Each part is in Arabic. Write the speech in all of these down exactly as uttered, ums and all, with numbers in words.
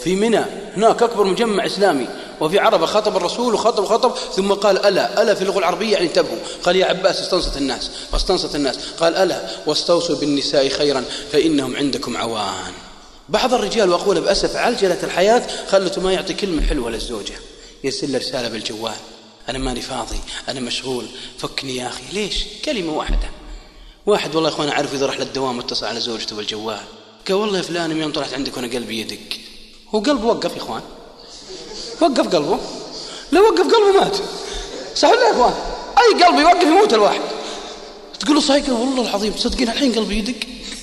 في منى هناك أكبر مجمع إسلامي، وفي عربة خطب الرسول وخطب خطب ثم قال ألا ألا في اللغة العربية يعني انتبهوا. قال يا عباس استنصت الناس فاستنصت الناس. قال ألا واستوصوا بالنساء خيرا فإنهم عندكم عوان. بعض الرجال وأقول بأسف عجلة الحياة خلته ما يعطي كلمة حلوة للزوجة، يرسل رسالة بالجوال أنا ماني فاضي أنا مشغول فكني يا أخي. ليش؟ كلمة واحدة. واحد والله يا أخوان أعرف إذا راح للدوام اتصل على زوجته بالجوال قال والله يا فلان يوم طلعت عندك وأنا قلبي يدق. هو قلبه وقف يا إخوان، وقف قلبه، لو وقف قلبه مات. صح ولا يا إخوان؟ أي قلبي يوقف يموت الواحد. تقول له صحيح والله العظيم تصدقين الحين قلبي يدق.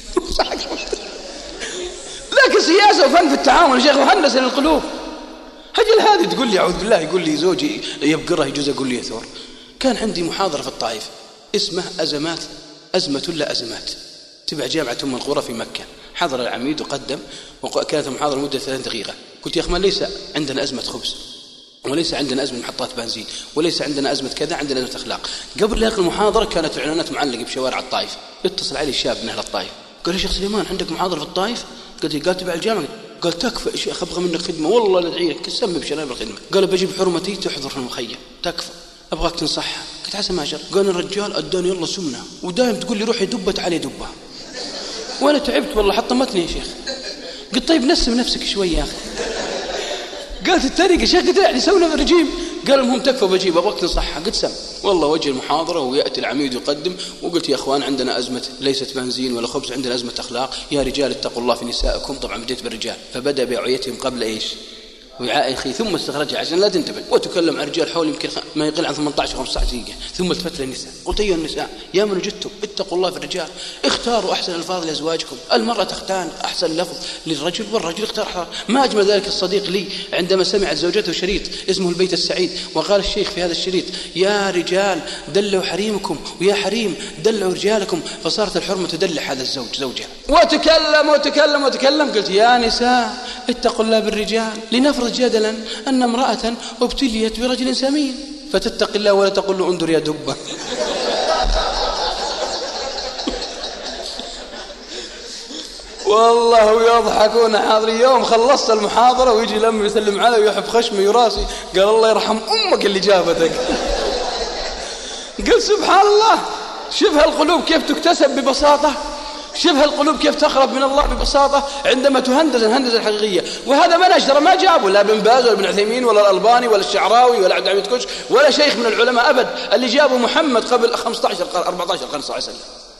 لكن سياسة وفن في التعامل يا شيخ وهندسة للقلوب. هجل هذه تقول لي أعوذ بالله يقول لي زوجي يبقره يجوز أقول لي يثور. كان عندي محاضرة في الطائف اسمه أزمات أزمة لا أزمات تبع جامعة أم القرى في مكة. حضر العميد وقدم وكانت المحاضرة مدة ثلاث دقيقة. قلت يا أخوان ليس عندنا أزمة خبز وليس عندنا أزمة محطات بنزين وليس عندنا أزمة كذا، عندنا أزمة أخلاق. قبل لا المحاضرة كانت الإعلانات معلقة بشوارع الطائف. اتصل علي شاب من أهل الطائف قال يا شيخ سليمان عندك محاضرة في الطائف؟ قلت قال تبع الجامعة. قال تكفى يا شيخ أبغى منك خدمة والله لا أدعي لك سمي بشناب الخدمة. قال بجيب حرمتي تحضر في المخيم تكفى أبغاك تنصحها. قلت عسى ما أجر. قال الرجال أداني يلا سمنة ودائم تقول لي روحي دبة تعالي دبة وأنا تعبت والله حطمتني يا شيخ. قلت طيب نسم نفسك شوي يا أخي. قالت الطريقة يا شيخ قلت يعني سونا في الرجيم. قال المهم تكفى بجيب أبغاك تنصحها. قلت سم والله وجه المحاضرة ويأتي العميد يقدم وقلت يا أخوان عندنا أزمة ليست بنزين ولا خبز عندنا أزمة أخلاق يا رجال اتقوا الله في نسائكم. طبعا بديت بالرجال فبدأ بأوعيتهم قبل إيش وعاء أخي ثم استخرجها عشان لا تنتبه وتكلم عن رجال حول يمكن ما يقل عن ثمانية عشر خمسة عشر دقيقة ثم التفت للنساء قلت أيها النساء يا من وجدتم اتقوا الله في الرجال اختاروا أحسن الألفاظ لأزواجكم. المرأة تختار أحسن لفظ للرجل والرجل اختار حرام. ما أجمل ذلك الصديق لي عندما سمعت زوجته شريط اسمه البيت السعيد وقال الشيخ في هذا الشريط يا رجال دلوا حريمكم ويا حريم دلوا رجالكم فصارت الحرمة تدلع هذا الزوج زوجها. وتكلم وتكلم وتكلم قلت يا نساء اتقوا الله بالرجال لنفرض جدلا أن امرأة ابتليت برجل سمين فتتق الله ولا تقول له انظر يا دبة. والله يضحكون حاضر. يوم خلصت المحاضرة ويجي لما يسلم علي ويحب خشمي وراسي قال الله يرحم أمك اللي جابتك. قل سبحان الله شوف هالقلوب كيف تكتسب ببساطة، شوف هالقلوب كيف تخرب من الله ببساطة عندما تهندز الهندزة الحقيقية. وهذا منهج ترى ما جابه لا ابن باز ولا ابن عثيمين ولا الألباني ولا الشعراوي ولا عبد الحميد كوش ولا شيخ من العلماء أبد. اللي جابه محمد قبل خمسة عشر قرن أربعة عشر قرن صلى الله عليه وسلم.